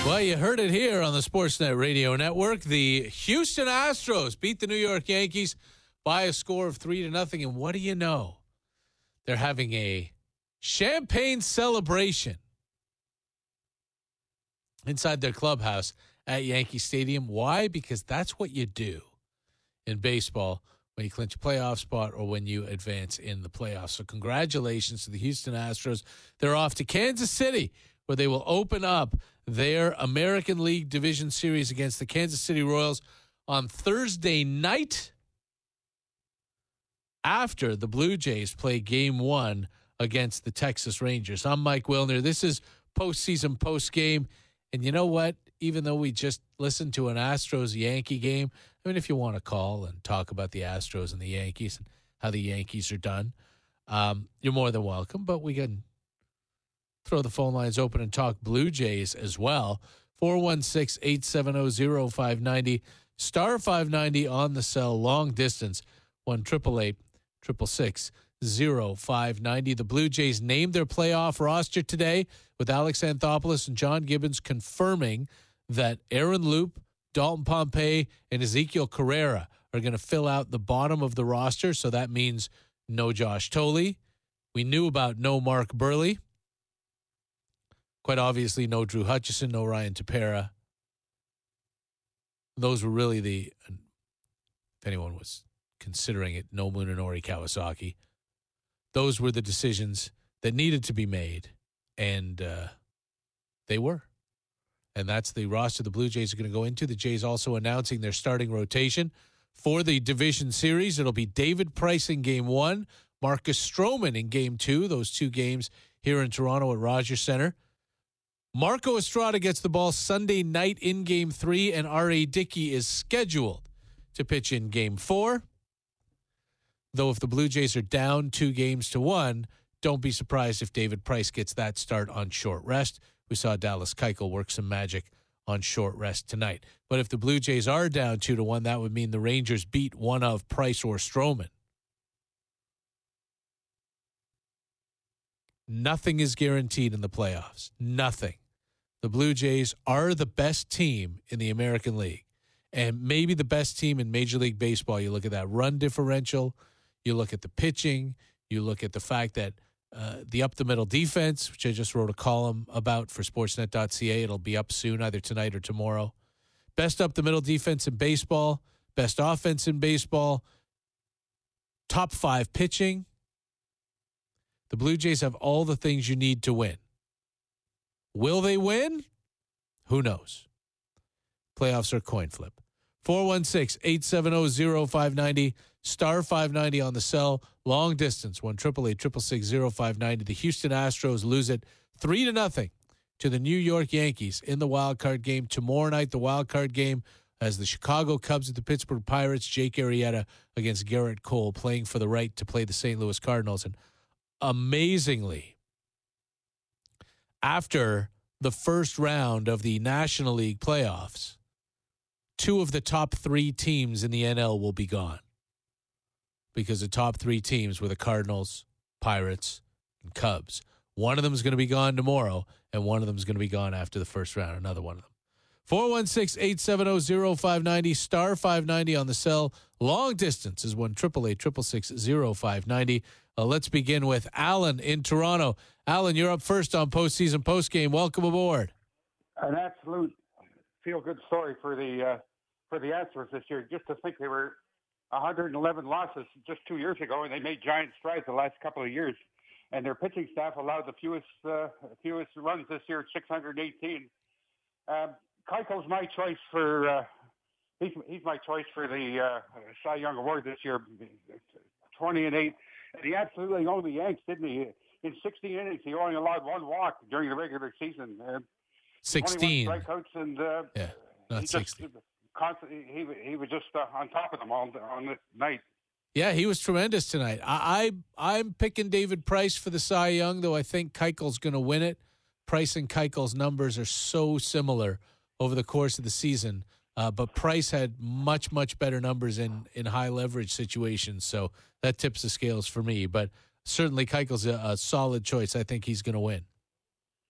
Well, you heard it here on the Sportsnet Radio Network. The Houston Astros beat the New York Yankees by a score of 3-0. And what do you know? They're having a champagne celebration inside their clubhouse at Yankee Stadium. Why? Because that's what you do in baseball when you clinch a playoff spot or when you advance in the playoffs. So congratulations to the Houston Astros. They're off to Kansas City, where they will open up their American League Division Series against the Kansas City Royals on Thursday night after the Blue Jays play Game 1 against the Texas Rangers. I'm Mike Wilner. This is postseason postgame. And you know what? Even though we just listened to an Astros-Yankee game, I mean, if you want to call and talk about the Astros and the Yankees and how the Yankees are done, you're more than welcome. But we can throw the phone lines open and talk Blue Jays as well. 416-870-0590, star 590 on the cell, long distance, 1-888-666-0590. The Blue Jays named their playoff roster today with Alex Anthopoulos and John Gibbons confirming that Aaron Loop, Dalton Pompey, and Ezekiel Carrera are going to fill out the bottom of the roster. So that means no Josh Tolley. We knew about no Mark Burley. Quite obviously, no Drew Hutchison, no Ryan Tepera. Those were really if anyone was considering it, no Munenori Kawasaki. Those were the decisions that needed to be made, and they were. And that's the roster the Blue Jays are going to go into. The Jays also announcing their starting rotation for the division series. It'll be David Price in Game 1, Marcus Stroman in Game 2, those two games here in Toronto at Rogers Centre. Marco Estrada gets the ball Sunday night in Game 3, and R.A. Dickey is scheduled to pitch in Game 4. Though if the Blue Jays are down 2-1, don't be surprised if David Price gets that start on short rest. We saw Dallas Keuchel work some magic on short rest tonight. But if the Blue Jays are down 2-1, that would mean the Rangers beat one of Price or Stroman. Nothing is guaranteed in the playoffs. Nothing. The Blue Jays are the best team in the American League and maybe the best team in Major League Baseball. You look at that run differential. You look at the pitching. You look at the fact that the up-the-middle defense, which I just wrote a column about for Sportsnet.ca. It'll be up soon, either tonight or tomorrow. Best up-the-middle defense in baseball. Best offense in baseball. Top 5 pitching. The Blue Jays have all the things you need to win. Will they win? Who knows? Playoffs are a coin flip. 416-870-0590, star 590 on the cell, long distance, 1-888-666-0590. The Houston Astros lose it 3-0 to the New York Yankees in the wild card game. Tomorrow night, the wild card game as the Chicago Cubs at the Pittsburgh Pirates, Jake Arrieta against Garrett Cole, playing for the right to play the St. Louis Cardinals. And amazingly, after the first round of the National League playoffs, 2 of the top 3 teams in the NL will be gone because the top 3 teams were the Cardinals, Pirates, and Cubs. One of them is going to be gone tomorrow, and one of them is going to be gone after the first round, another one of them. 416-870-0590, star 590 on the cell. Long distance is 1-888-666-0590. Let's begin with Alan in Toronto. Alan, you're up first on postseason postgame. Welcome aboard. An absolute feel-good story for the Astros this year. Just to think they were 111 losses just 2 years ago, and they made giant strides the last couple of years. And their pitching staff allowed the fewest runs this year, 618. Keuchel's my choice for he's my choice for the Cy Young Award this year. 20-8, and he absolutely owned the Yanks, didn't he? In 16 innings, he only allowed 1 walk during the regular season. 16 strikeouts, and not 16. He was just on top of them all on the night. Yeah, he was tremendous tonight. I'm picking David Price for the Cy Young, though I think Keuchel's going to win it. Price and Keuchel's numbers are so similar over the course of the season, but Price had much, much better numbers in high leverage situations, so that tips the scales for me. But certainly Keuchel's a solid choice. I think he's going to win.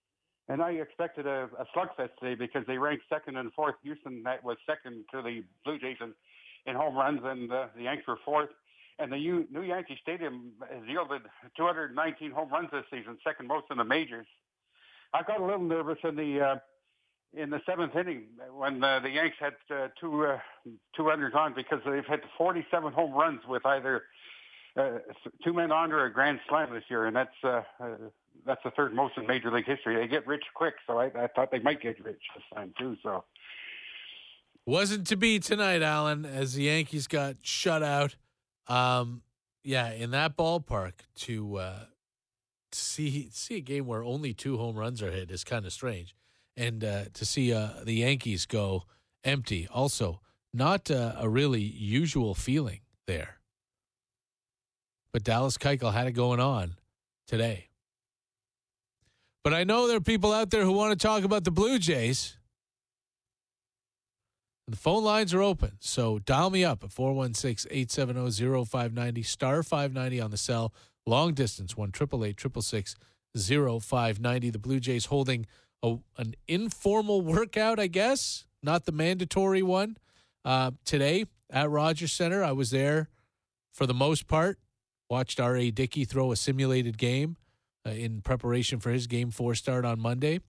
And I expected a slugfest today because they ranked second and fourth. Houston that was second to the Blue Jays in home runs, and the Yanks were fourth. And the new Yankee Stadium has yielded 219 home runs this season, second most in the majors. I got a little nervous in the seventh inning when the Yanks had two runners on because they've had 47 home runs with either two men on or a grand slam this year, and that's the third most in Major League history. They get rich quick, so I thought they might get rich this time too. So wasn't to be tonight, Alan, as the Yankees got shut out. In that ballpark to see a game where only 2 home runs are hit is kind of strange, and to see the Yankees go empty also not a really usual feeling there. But Dallas Keuchel had it going on today. But I know there are people out there who want to talk about the Blue Jays. The phone lines are open, so dial me up at 416-870-0590, star 590 on the cell, long distance, 1-888-666-0590. The Blue Jays holding an informal workout, I guess, not the mandatory one, today at Rogers Center. I was there for the most part, watched R.A. Dickey throw a simulated game in preparation for his Game 4 start on Monday.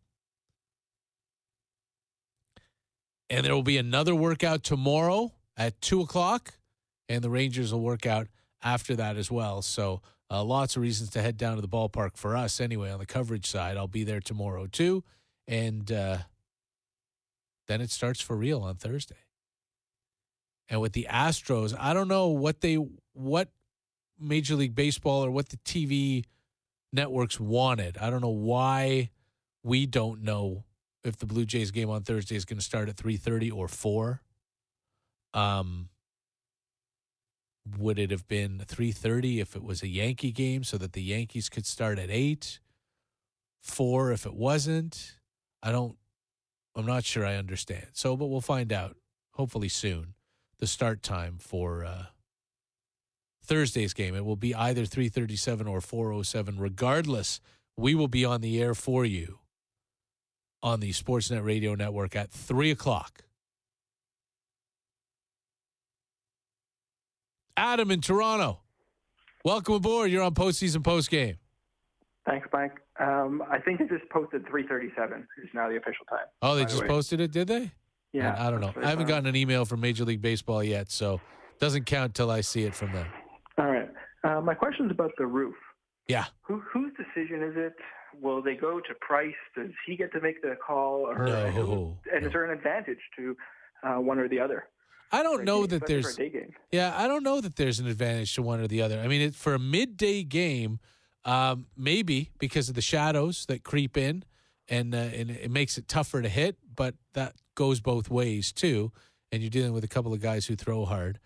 And there will be another workout tomorrow at 2 o'clock, and the Rangers will work out after that as well. So lots of reasons to head down to the ballpark for us anyway on the coverage side. I'll be there tomorrow too. And then it starts for real on Thursday. And with the Astros, I don't know what Major League Baseball or what the TV networks wanted. I don't know why we don't know if the Blue Jays game on Thursday is going to start at 3:30 or 4. Would it have been 3:30 if it was a Yankee game so that the Yankees could start at 8? 4 if it wasn't? I'm not sure I understand. So, but we'll find out hopefully soon the start time for Thursday's game. It will be either 3:37 or 4:07. Regardless, we will be on the air for you on the Sportsnet Radio Network at 3 o'clock. Adam in Toronto, welcome aboard. You're on Postseason Postgame. Thanks, Mike. I think they just posted 3:37 is now the official time. Oh, they just posted it, did they? Yeah. I don't know. I haven't gotten an email from Major League Baseball yet, so it doesn't count till I see it from them. All right. My question is about the roof. Yeah. Whose decision is it? Will they go to Price? Does he get to make the call? Or No. Is there an advantage to one or the other? I don't know that there's. For a day game. Yeah, I don't know that there's an advantage to one or the other. I mean, for a midday game, maybe because of the shadows that creep in, and it makes it tougher to hit. But that goes both ways too. And you're dealing with a couple of guys who throw hard.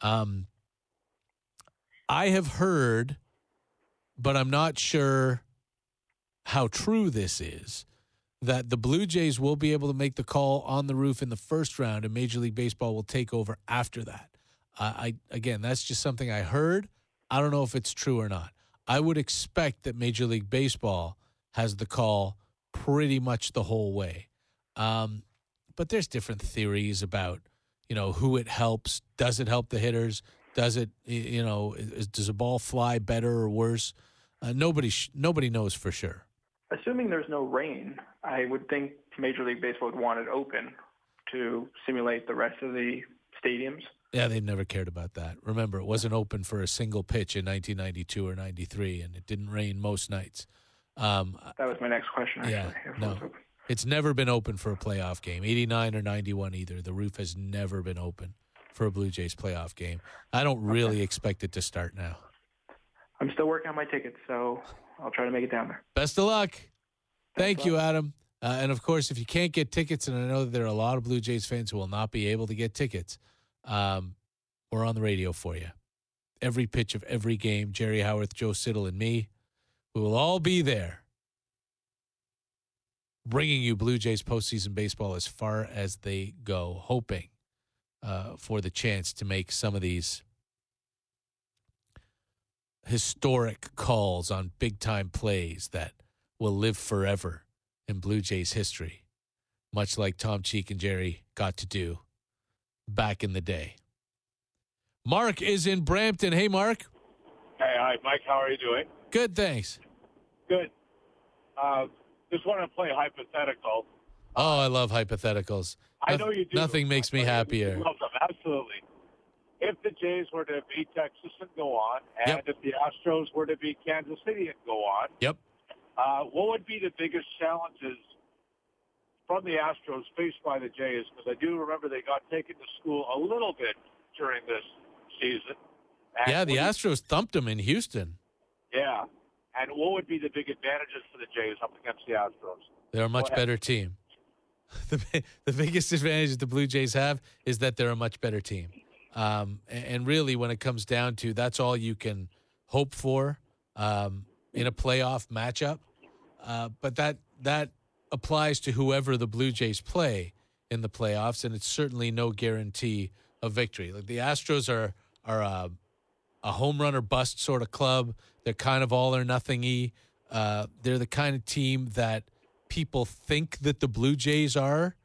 I have heard, but I'm not sure how true this is, that the Blue Jays will be able to make the call on the roof in the first round, and Major League Baseball will take over after that. Again, that's just something I heard. I don't know if it's true or not. I would expect that Major League Baseball has the call pretty much the whole way. But there's different theories about, who it helps. Does it help the hitters? Does it, does a ball fly better or worse? Nobody knows for sure. Assuming there's no rain, I would think Major League Baseball would want it open to simulate the rest of the stadiums. Yeah, they never cared about that. Remember, it wasn't open for a single pitch in 1992 or 93, and it didn't rain most nights. That was my next question, actually. Yeah, no. It's never been open for a playoff game, 89 or 91 either. The roof has never been open for a Blue Jays playoff game. I don't really expect it to start now. I'm still working on my tickets, so I'll try to make it down there. Best of luck. Thank you, Adam. And, of course, if you can't get tickets, and I know that there are a lot of Blue Jays fans who will not be able to get tickets, we're on the radio for you. Every pitch of every game, Jerry Howarth, Joe Siddle, and me, we will all be there bringing you Blue Jays postseason baseball as far as they go, hoping for the chance to make some of these historic calls on big-time plays that will live forever in Blue Jays history, much like Tom Cheek and Jerry got to do back in the day. Mark is in Brampton. Hey, Mark. Hey, hi, Mike. How are you doing? Good, thanks. Good. Just want to play hypothetical. Oh, I love hypotheticals. I know you do. Nothing makes me happier. Love them, absolutely. If the Jays were to beat Texas and go on, and if the Astros were to beat Kansas City and go on, what would be the biggest challenges from the Astros faced by the Jays? Because I do remember they got taken to school a little bit during this season. And the Astros thumped them in Houston. Yeah. And what would be the big advantages for the Jays up against the Astros? They're a much better team. The biggest advantage the Blue Jays have is that they're a much better team. And really, when it comes down to, that's all you can hope for in a playoff matchup. But that applies to whoever the Blue Jays play in the playoffs, and it's certainly no guarantee of victory. Like, the Astros are a home run or bust sort of club. They're kind of all or nothing-y. They're the kind of team that people think that the Blue Jays are.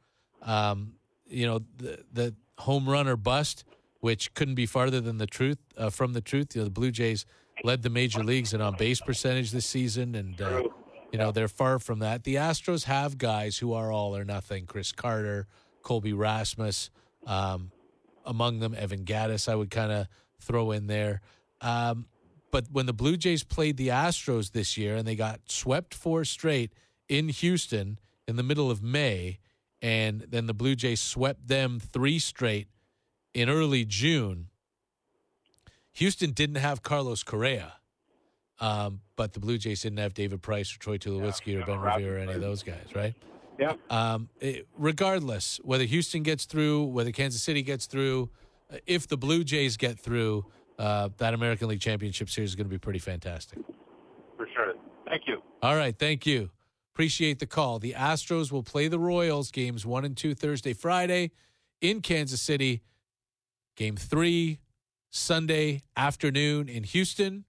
The home run or bust, which couldn't be farther than the truth from the truth. The Blue Jays led the major leagues in on-base percentage this season, and they're far from that. The Astros have guys who are all or nothing. Chris Carter, Colby Rasmus, among them Evan Gattis, I would kind of throw in there. But when the Blue Jays played the Astros this year and they got swept 4 straight in Houston in the middle of May, and then the Blue Jays swept them 3 straight in early June, Houston didn't have Carlos Correa, but the Blue Jays didn't have David Price or Troy Tulowitzki or Ben Revere or any of those guys, right? Yeah. Regardless, whether Houston gets through, whether Kansas City gets through, if the Blue Jays get through, that American League Championship Series is going to be pretty fantastic. For sure. Thank you. All right, thank you. Appreciate the call. The Astros will play the Royals games 1 and 2 Thursday, Friday in Kansas City. Game 3 Sunday afternoon in Houston.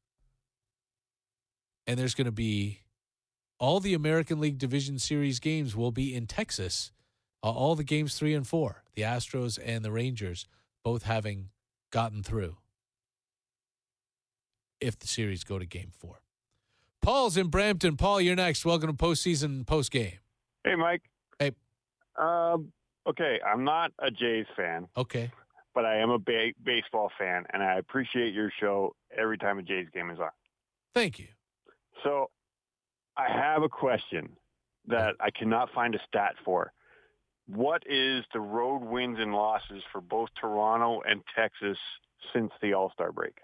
And there's going to be all the American League Division Series games will be in Texas. All the games 3 and 4, the Astros and the Rangers both having gotten through if the series go to game 4. Paul's in Brampton. Paul, you're next. Welcome to postseason postgame. Hey, Mike. Hey. Okay, I'm not a Jays fan. Okay. But I am a baseball fan, and I appreciate your show every time a Jays game is on. Thank you. So I have a question that I cannot find a stat for. What is the road wins and losses for both Toronto and Texas since the All-Star break?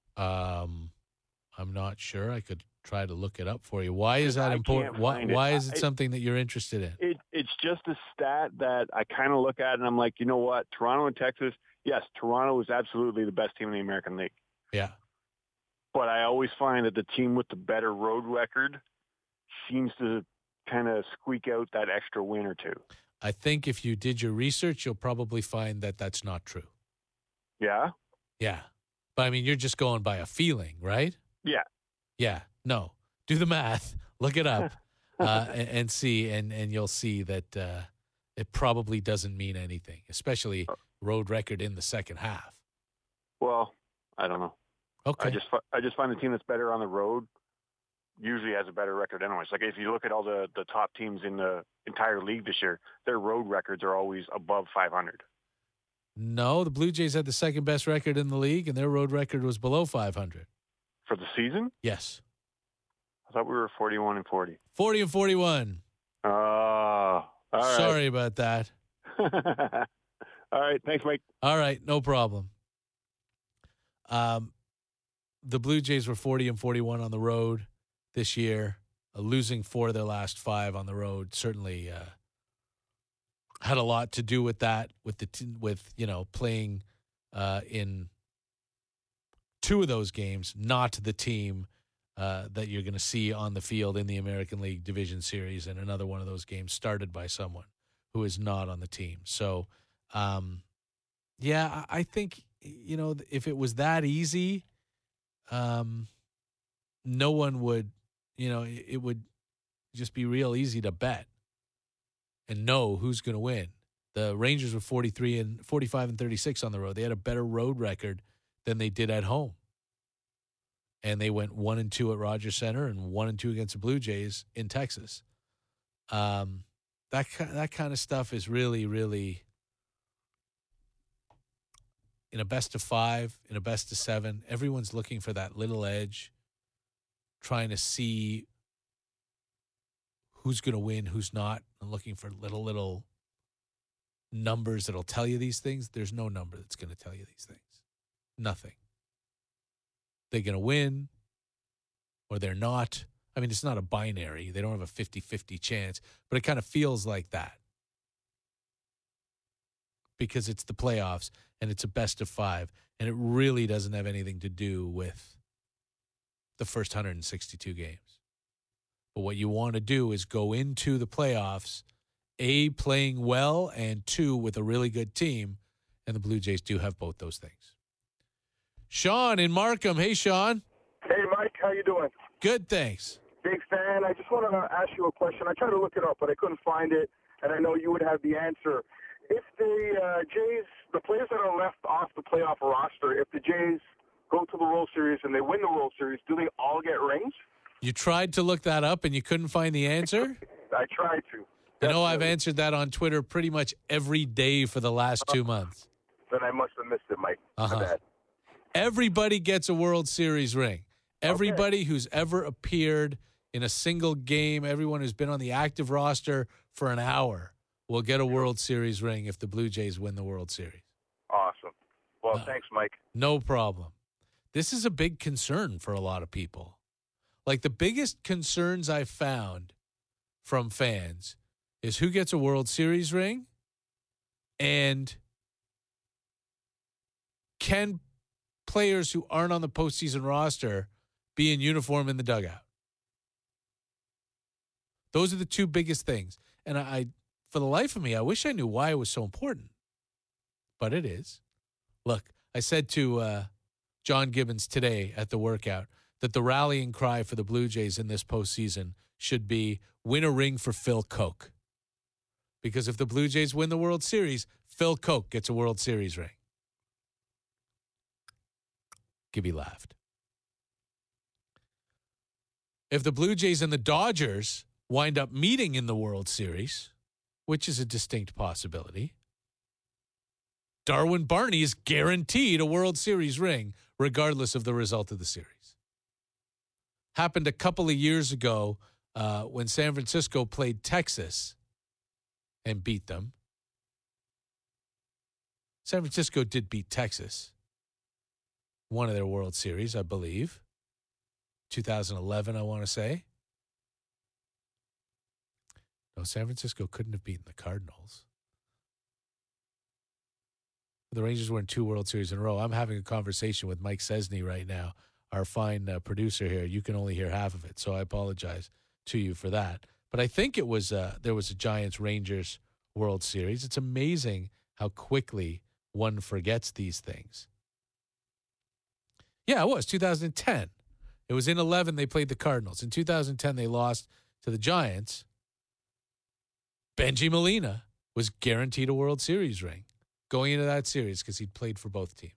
I'm not sure. I could try to look it up for you. Why is that important? Why is it something that you're interested in? It's just a stat that I kind of look at and I'm like, you know what? Toronto and Texas, yes, Toronto is absolutely the best team in the American League. Yeah. But I always find that the team with the better road record seems to kind of squeak out that extra win or two. I think if you did your research, you'll probably find that that's not true. Yeah? Yeah. But, I mean, you're just going by a feeling, right? Yeah. Yeah. No. Do the math. Look it up and see, and you'll see that it probably doesn't mean anything, especially road record in the second half. Well, I don't know. Okay. I just find the team that's better on the road usually has a better record anyways. Like if you look at all the top teams in the entire league this year, their road records are always above 500. No, the Blue Jays had the second best record in the league, and their road record was below 500. For the season? Yes. I thought we were 41 and 40. 40 and 41. Oh, all right. Sorry about that. All right. Thanks, Mike. All right. No problem. The Blue Jays were 40 and 41 on the road this year, losing 4 of their last 5 on the road. Certainly had a lot to do with that, with playing in 2 of those games, not the team that you're going to see on the field in the American League Division Series, and another one of those games started by someone who is not on the team. So, yeah, I think, if it was that easy, no one would, it would It'd just be real easy to bet and know who's going to win. The Rangers were 45 and 36 on the road. They had a better road record than they did at home. And they went 1-2 at Rogers Center and 1-2 against the Blue Jays in Texas. That kind of stuff is really, really, in a best of 5, in a best of 7, everyone's looking for that little edge, trying to see who's going to win, who's not, and looking for little numbers that'll tell you these things. There's no number that's going to tell you these things. Nothing. They're going to win or they're not. I mean, it's not a binary. They don't have a 50-50 chance, but it kind of feels like that because it's the playoffs and it's a best of 5, and it really doesn't have anything to do with the first 162 games. But what you want to do is go into the playoffs, A, playing well, and 2, with a really good team, and the Blue Jays do have both those things. Sean in Markham. Hey, Sean. Hey, Mike. How you doing? Good, thanks. Big fan. I just want to ask you a question. I tried to look it up, but I couldn't find it, and I know you would have the answer. If the Jays, the players that are left off the playoff roster, if the Jays go to the World Series and they win the World Series, do they all get rings? You tried to look that up and you couldn't find the answer? I tried to. You know, I've answered that on Twitter pretty much every day for the last 2 months. Then I must have missed it, Mike. My Everybody gets a World Series ring. Everybody who's ever appeared in a single game, everyone who's been on the active roster for an hour will get a World Series ring if the Blue Jays win the World Series. Awesome. Well, thanks, Mike. No problem. This is a big concern for a lot of people. Like, the biggest concerns I've found from fans is who gets a World Series ring and can players who aren't on the postseason roster be in uniform in the dugout. Those are the two biggest things. And I, for the life of me, I wish I knew why it was so important. But it is. Look, I said to John Gibbons today at the workout that the rallying cry for the Blue Jays in this postseason should be win a ring for Phil Koch. Because if the Blue Jays win the World Series, Phil Koch gets a World Series ring. Gibby laughed. If the Blue Jays and the Dodgers wind up meeting in the World Series, which is a distinct possibility, Darwin Barney is guaranteed a World Series ring regardless of the result of the series. Happened a couple of years ago when San Francisco played Texas and beat them. San Francisco did beat Texas. One of their World Series, I believe. 2011, I want to say. No, San Francisco couldn't have beaten the Cardinals. The Rangers were in 2 World Series in a row. I'm having a conversation with Mike Cesny right now, our fine producer here. You can only hear half of it, so I apologize to you for that. But I think it was there was a Giants-Rangers World Series. It's amazing how quickly one forgets these things. Yeah, it was 2010. It was in 11 they played the Cardinals. In 2010 they lost to the Giants. Benji Molina was guaranteed a World Series ring going into that series because he'd played for both teams.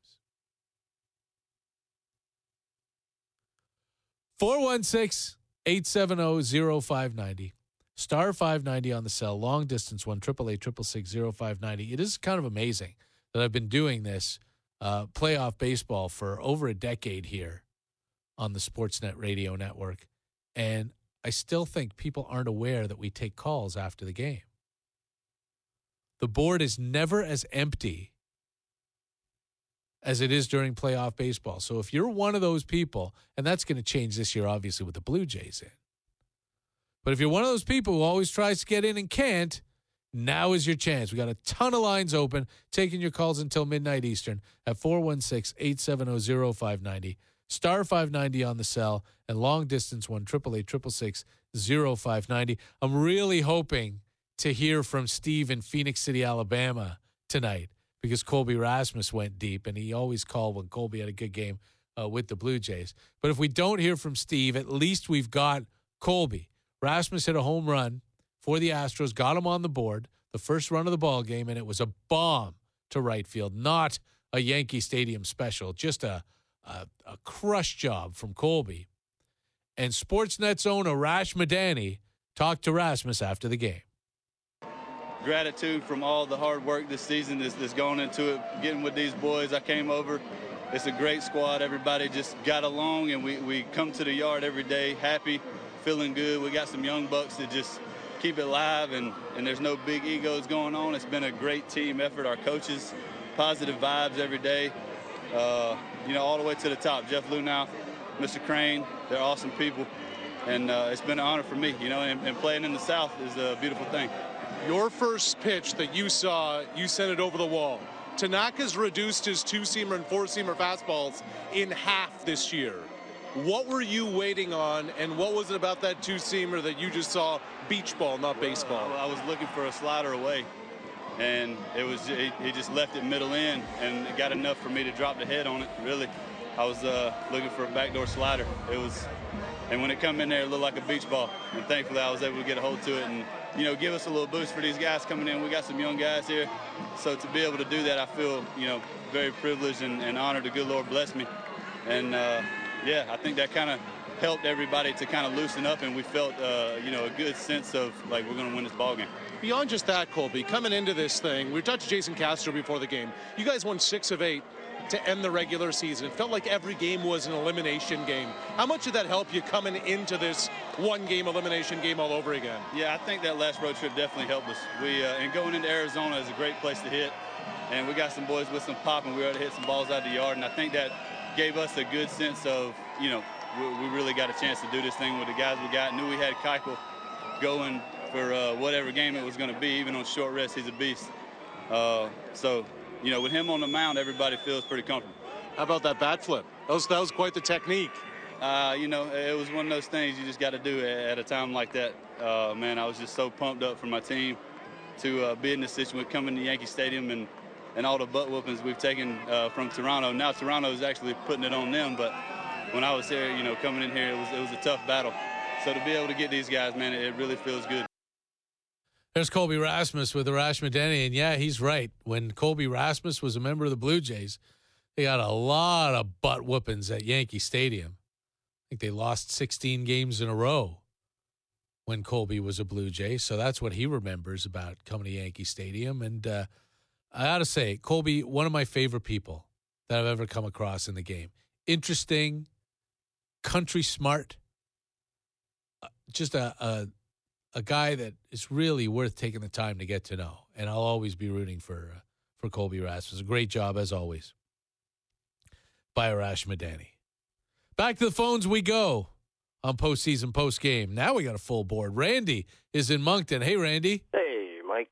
416-870-0590. Star 590 on the cell. Long distance one, 888-666-0590. It is kind of amazing that I've been doing this playoff baseball for over a decade here on the Sportsnet radio network. And I still think people aren't aware that we take calls after the game. The board is never as empty as it is during playoff baseball. So if you're one of those people, and that's going to change this year, obviously, with the Blue Jays in. But if you're one of those people who always tries to get in and can't, now is your chance. We got a ton of lines open, taking your calls until midnight Eastern at 416-870-0590. Star 590 on the cell, and long distance one, 888-666-0590. I'm really hoping to hear from Steve in Phoenix City, Alabama tonight because Colby Rasmus went deep, and he always called when Colby had a good game with the Blue Jays. But if we don't hear from Steve, at least we've got Colby. Rasmus hit a home run for the Astros, got him on the board, the first run of the ball game, and it was a bomb to right field, not a Yankee Stadium special, just a crush job from Colby. And Sportsnet's own Arash Madani talked to Rasmus after the game. Gratitude from all the hard work this season that's gone into it, getting with these boys. I came over. It's a great squad. Everybody just got along, and we come to the yard every day happy, feeling good. We got some young bucks that just keep it live, and there's no big egos going on. It's been a great team effort. Our coaches, positive vibes every day, all the way to the top. Jeff Luhnow, Mr. Crane, they're awesome people, and it's been an honor for me, and playing in the South is a beautiful thing. Your first pitch that you saw, you sent it over the wall. Tanaka's reduced his two-seamer and four-seamer fastballs in half this year. What were you waiting on, and what was it about that two-seamer that you just saw beach ball, not baseball? I was looking for a slider away, and he just left it middle in, and it got enough for me to drop the head on it, really. I was looking for a backdoor slider. And when it come in there, it looked like a beach ball, and thankfully I was able to get a hold to it and give us a little boost for these guys coming in. We got some young guys here, so to be able to do that, I feel very privileged and honored. The good Lord bless me, and I think that kind of helped everybody to kind of loosen up, and we felt a good sense of like we're going to win this ball game. Beyond just that, Colby, coming into this thing, we talked to Jason Castro before the game. You guys won 6 of 8 to end the regular season. It felt like every game was an elimination game. How much did that help you coming into this one-game elimination game all over again? Yeah, I think that last road trip definitely helped us. And going into Arizona is a great place to hit, and we got some boys with some pop, and we were able to hit some balls out of the yard, and I think that gave us a good sense of, we really got a chance to do this thing with the guys we got. Knew we had Keuchel going for whatever game it was going to be. Even on short rest, he's a beast. With him on the mound, everybody feels pretty comfortable. How about that bat flip? That was quite the technique. It was one of those things you just got to do at a time like that. Man, I was just so pumped up for my team to be in this situation, coming to Yankee Stadium and all the butt whoopings we've taken from Toronto. Now Toronto is actually putting it on them, but when I was here, coming in here, it was a tough battle. So to be able to get these guys, man, it really feels good. There's Colby Rasmus with Arash Madani, and yeah, he's right. When Colby Rasmus was a member of the Blue Jays, they got a lot of butt whoopings at Yankee Stadium. I think they lost 16 games in a row when Colby was a Blue Jay, so that's what he remembers about coming to Yankee Stadium. And I got to say, Colby, one of my favorite people that I've ever come across in the game. Interesting, country smart, just a guy that is really worth taking the time to get to know. And I'll always be rooting for Colby Rasmus. A great job, as always, by Arash Madani. Back to the phones we go on postseason, postgame. Now we got a full board. Randy is in Moncton. Hey, Randy. Hey, Mike.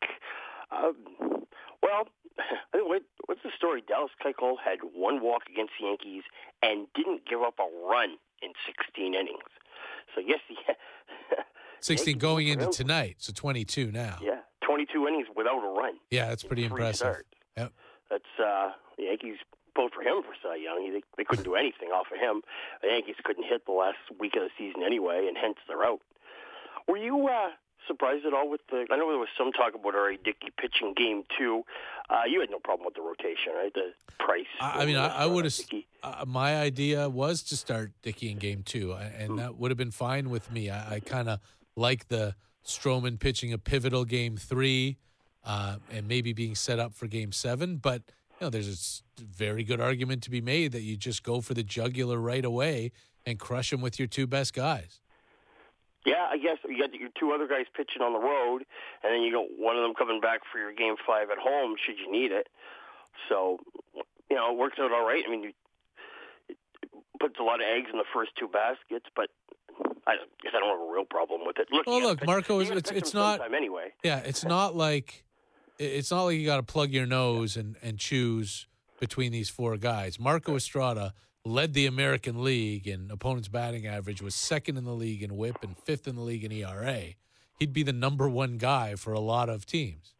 What's the story? Dallas Keuchel had 1 walk against the Yankees and didn't give up a run in 16 innings. So, yes, 16 going into tonight, so 22 now. Yeah, 22 innings without a run. Yeah, that's pretty impressive. Yep. That's the Yankees vote for him for Cy Young. They couldn't do anything off of him. The Yankees couldn't hit the last week of the season anyway, and hence they're out. Were you surprised at all with I know there was some talk about already Dickey pitching game 2. You had no problem with the rotation, right? The Price. I would have. My idea was to start Dickey in game 2, and that would have been fine with me. I kind of like the Stroman pitching a pivotal game 3, and maybe being set up for game 7. But there's a very good argument to be made that you just go for the jugular right away and crush them with your 2 best guys. Yeah, I guess you got your 2 other guys pitching on the road, and then you got one of them coming back for your game 5 at home should you need it. So, it works out all right. I mean, it puts a lot of eggs in the first 2 baskets, but I guess I don't have a real problem with it. Look, Marco, it's not anyway. Yeah, it's not like you got to plug your nose and choose between these 4 guys. Marco Estrada led the American League in opponents' batting average, was 2nd in the league in WHIP and 5th in the league in ERA. He'd be the number 1 guy for a lot of teams.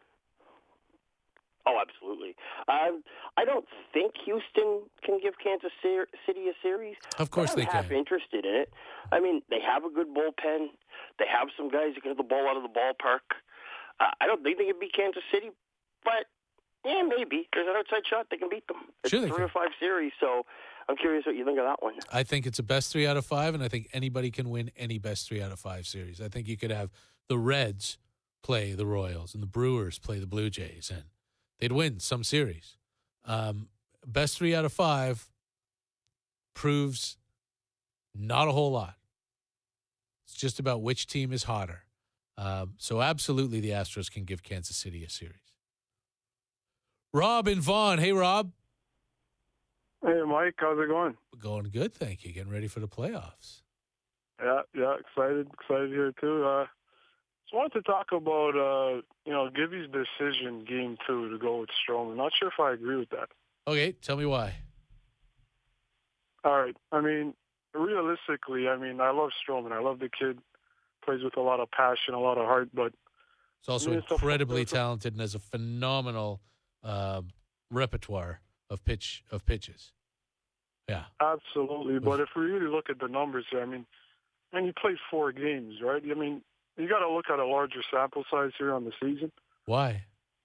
Oh, absolutely. I don't think Houston can give Kansas City a series. Of course they can. I'm half interested in it. I mean, they have a good bullpen. They have some guys that can hit the ball out of the ballpark. I don't think they can beat Kansas City, but yeah, maybe. There's an outside shot they can beat them. It's sure, 3 or 5 series, so I'm curious what you think of that one. I think it's a best 3 out of 5, and I think anybody can win any best 3 out of 5 series. I think you could have the Reds play the Royals and the Brewers play the Blue Jays, and they'd win some series. Best 3 out of 5 proves not a whole lot. It's just about which team is hotter. So absolutely the Astros can give Kansas City a series. Rob in Vaughan. Hey, Rob. Hey, Mike. How's it going? Going good, thank you. Getting ready for the playoffs. Yeah, excited here too. Just wanted to talk about, Gibby's decision, Game 2, to go with Stroman. Not sure if I agree with that. Okay, tell me why. All right. I mean, realistically, I love Stroman. I love the kid. Plays with a lot of passion, a lot of heart, but he's also incredibly talented and has a phenomenal repertoire of pitches. Yeah, absolutely. But if we really look at the numbers here, he played 4 games, right? You got to look at a larger sample size here on the season. Why?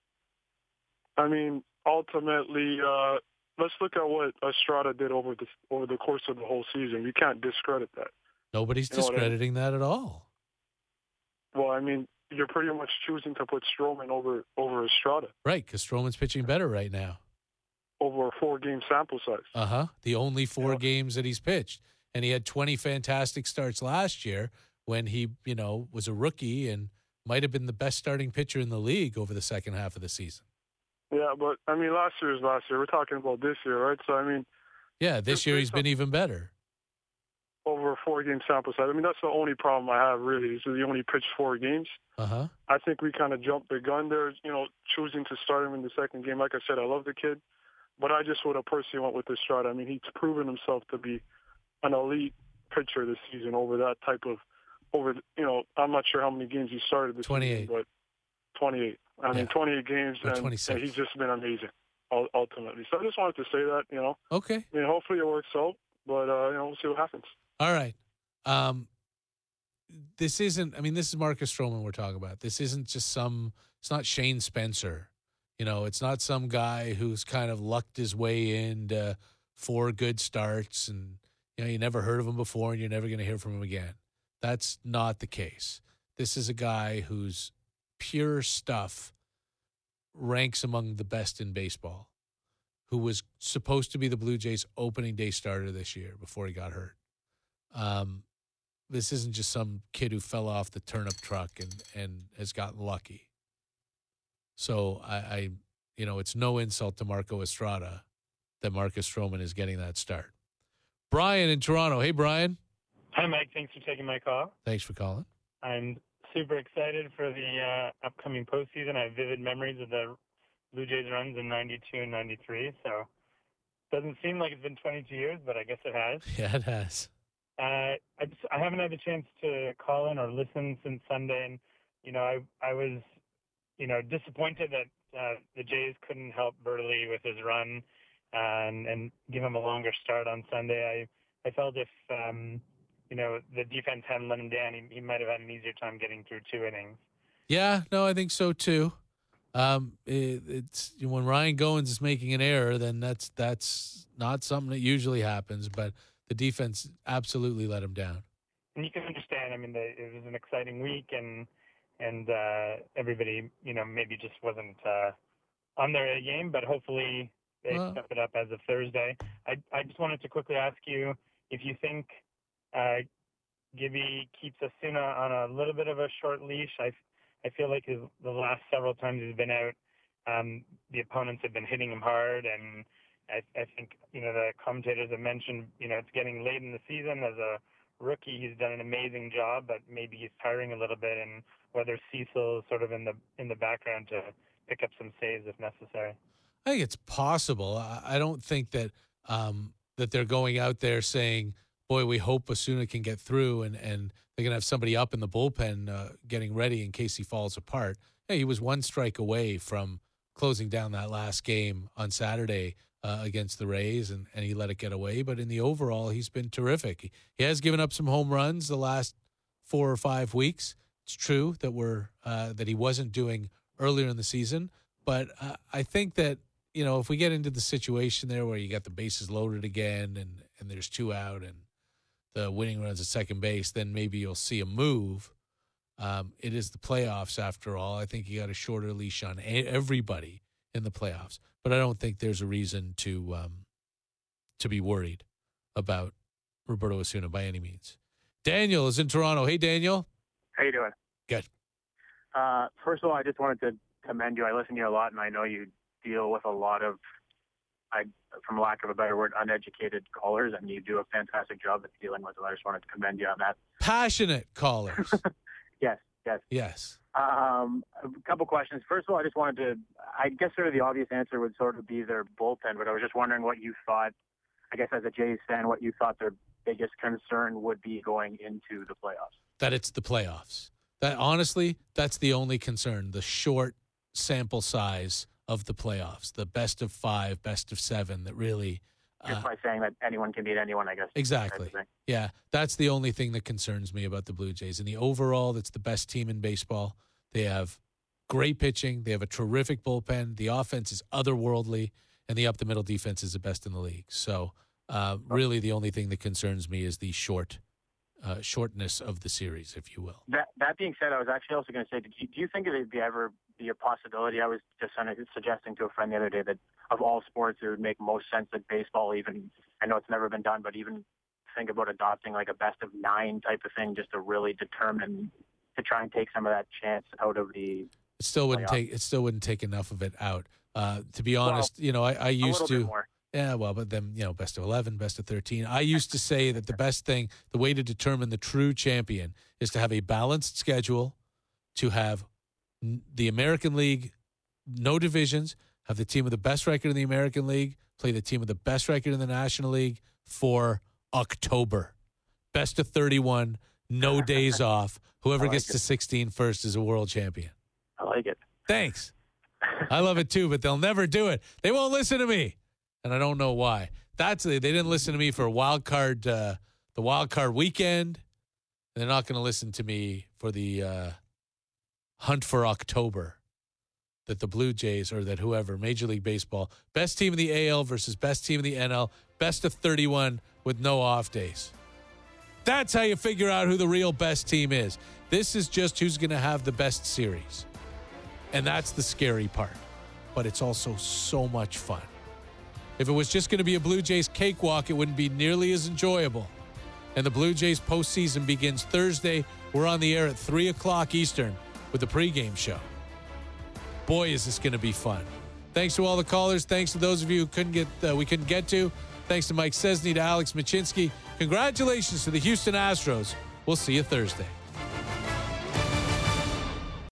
Ultimately, let's look at what Estrada did over the course of the whole season. You can't discredit that. Nobody's discrediting that at all. Well, you're pretty much choosing to put Stroman over Estrada. Right, because Stroman's pitching better right now. Over a 4-game sample size. The only 4 games that he's pitched. And he had 20 fantastic starts last year when he, was a rookie and might have been the best starting pitcher in the league over the second half of the season. Yeah, but, last year is last year. We're talking about this year, right? So, yeah, this year he's been even better. Over a 4-game sample size. That's the only problem I have, really, is he only pitched 4 games. I think we kind of jumped the gun there, choosing to start him in the second game. Like I said, I love the kid, but I just would have personally went with Estrada. He's proven himself to be an elite pitcher this season over that type of, I'm not sure how many games he started this 28. season, but 28. 28 games, and he's just been amazing, ultimately. So I just wanted to say that, Okay. Hopefully it works out, but, we'll see what happens. All right. This isn't, this is Marcus Stroman we're talking about. This isn't just it's not Shane Spencer. It's not some guy who's kind of lucked his way into 4 good starts and, you never heard of him before and you're never going to hear from him again. That's not the case. This is a guy whose pure stuff ranks among the best in baseball, who was supposed to be the Blue Jays opening day starter this year before he got hurt. This isn't just some kid who fell off the turnip truck and has gotten lucky. So I it's no insult to Marco Estrada that Marcus Stroman is getting that start. Brian in Toronto. Hey, Brian. Hi, Mike. Thanks for taking my call. Thanks for calling. I'm super excited for the upcoming postseason. I have vivid memories of the Blue Jays runs in 92 and 93. So it doesn't seem like it's been 22 years, but I guess it has. Yeah, it has. I haven't had the chance to call in or listen since Sunday, and I was disappointed that the Jays couldn't help Burley with his run and give him a longer start on Sunday. I felt if the defense hadn't let him down, he might have had an easier time getting through 2 innings. Yeah, no, I think so too. It's when Ryan Goins is making an error, then that's not something that usually happens, but the defense absolutely let him down. And you can understand. It was an exciting week, and everybody, maybe just wasn't on their game, but hopefully they step it up as of Thursday. I just wanted to quickly ask you if you think Gibby keeps Osuna on a little bit of a short leash. I feel like the last several times he's been out, the opponents have been hitting him hard, and I think, the commentators have mentioned, it's getting late in the season. As a rookie, he's done an amazing job, but maybe he's tiring a little bit, and whether Cecil is sort of in the background to pick up some saves if necessary. I think it's possible. I don't think that that they're going out there saying, boy, we hope Osuna can get through, and they're going to have somebody up in the bullpen getting ready in case he falls apart. Hey, he was 1 strike away from closing down that last game on Saturday against the Rays, and he let it get away. But in the overall, he's been terrific. He has given up some home runs the last 4 or 5 weeks. It's true that that he wasn't doing earlier in the season, but I think that, if we get into the situation there where you got the bases loaded again and there's 2 out and the winning runs at second base, then maybe you'll see a move. It is the playoffs after all. I think you got a shorter leash on everybody in the playoffs, but I don't think there's a reason to be worried about Roberto Osuna by any means. Daniel is in Toronto. Hey, Daniel. How you doing? Good. First of all, I just wanted to commend you. I listen to you a lot, and I know you deal with a lot of, from lack of a better word, uneducated callers, and you do a fantastic job at dealing with them. I just wanted to commend you on that. Passionate callers. Yes. A couple questions. First of all, I just wanted to, I guess sort of the obvious answer would sort of be their bullpen, but I was just wondering what you thought, I guess as a Jays fan, what you thought their biggest concern would be going into the playoffs. That it's the playoffs. That honestly, that's the only concern, the short sample size of the playoffs, the best of 5, best of 7 that really... Just by saying that anyone can beat anyone, I guess. Exactly. Yeah, that's the only thing that concerns me about the Blue Jays. In the overall, that's the best team in baseball. They have great pitching. They have a terrific bullpen. The offense is otherworldly, and the up-the-middle defense is the best in the league. So really the only thing that concerns me is the shortness of the series, if you will. That being said, I was actually also going to say, do you think it would ever be a possibility? I was just suggesting to a friend the other day that of all sports, it would make most sense that baseball even, I know it's never been done, but even think about adopting like a best of 9 type of thing just to really determine, to try and take some of that chance out of the It still wouldn't take enough of it out. To be honest, I used to. Yeah, well, but then, best of 11, best of 13. I used to say that the best thing, the way to determine the true champion is to have a balanced schedule, to have the American League, no divisions, have the team with the best record in the American League, play the team with the best record in the National League for October. Best of 31, no days off. Whoever gets to 16 first is a world champion. I like it. Thanks. I love it too, but they'll never do it. They won't listen to me. And I don't know why. They didn't listen to me for the wild card weekend. And they're not going to listen to me for the hunt for October. That the Blue Jays or that whoever, Major League Baseball, best team in the AL versus best team in the NL, best of 31 with no off days. That's how you figure out who the real best team is. This is just who's going to have the best series. And that's the scary part. But it's also so much fun. If it was just going to be a Blue Jays cakewalk, it wouldn't be nearly as enjoyable. And the Blue Jays postseason begins Thursday. We're on the air at 3 o'clock Eastern with the pregame show. Boy, is this going to be fun. Thanks to all the callers. Thanks to those of you who we couldn't get to. Thanks to Mike Szczesny, to Alex Machinsky. Congratulations to the Houston Astros. We'll see you Thursday.